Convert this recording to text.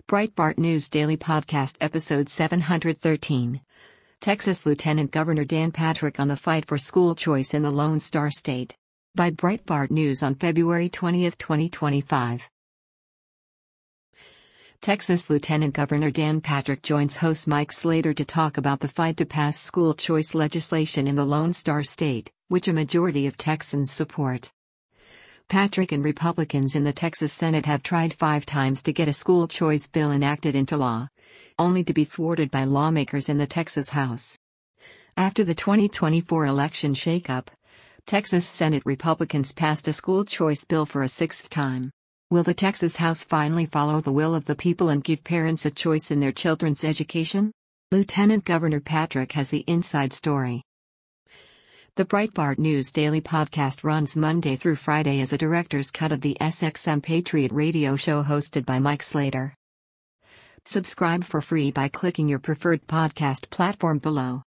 Breitbart News Daily Podcast Episode 713. Texas Lieutenant Governor Dan Patrick on the fight for school choice in the Lone Star State. By Breitbart News on February 20, 2025. Texas Lieutenant Governor Dan Patrick joins host Mike Slater to talk about the fight to pass school choice legislation in the Lone Star State, which a majority of Texans support. Patrick and Republicans in the Texas Senate have tried 5 times to get a school choice bill enacted into law, only to be thwarted by lawmakers in the Texas House. After the 2024 election shakeup, Texas Senate Republicans passed a school choice bill for a 6th time. Will the Texas House finally follow the will of the people and give parents a choice in their children's education? Lieutenant Governor Patrick has the inside story. The Breitbart News Daily Podcast runs Monday through Friday as a director's cut of the SXM Patriot radio show hosted by Mike Slater. Subscribe for free by clicking your preferred podcast platform below.